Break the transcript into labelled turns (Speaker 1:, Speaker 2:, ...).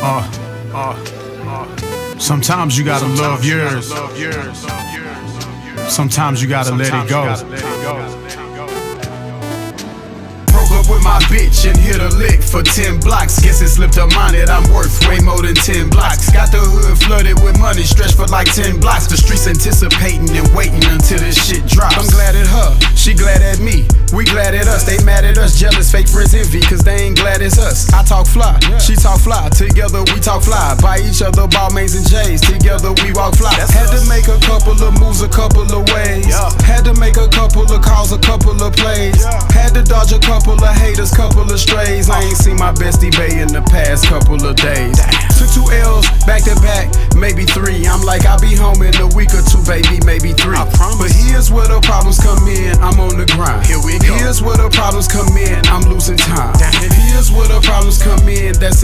Speaker 1: Sometimes you gotta love yours. Sometimes you gotta let it go. Broke up with my bitch and hit a lick for 10 blocks. Guess it slipped her mind that I'm worth way more than 10 blocks. Got the hood flooded with money, stretched for like 10 blocks. The streets anticipating and waiting until this shit drops. I'm glad at her, she glad at me. We glad at us, they mad at us. Jealous, fake friends envy, cause they ain't glad as us. I talk fly, she talk fly. Together we talk fly. Buy each other Balmains and J's. Together we walk fly. Had to make a couple of moves a couple of ways. Had to make a couple of calls, a couple of plays. Had to dodge a couple of haters, couple of strays. I ain't seen my bestie Bay in the past couple of days. Took 2 L's back to back, maybe 3. I'm like, I'll be home in a week or 2, baby, maybe 3. But here's where the problems come in, I'm on the grind. Here we go. Here's where the problems come in, I'm losing time. Here's where the problems come in, that's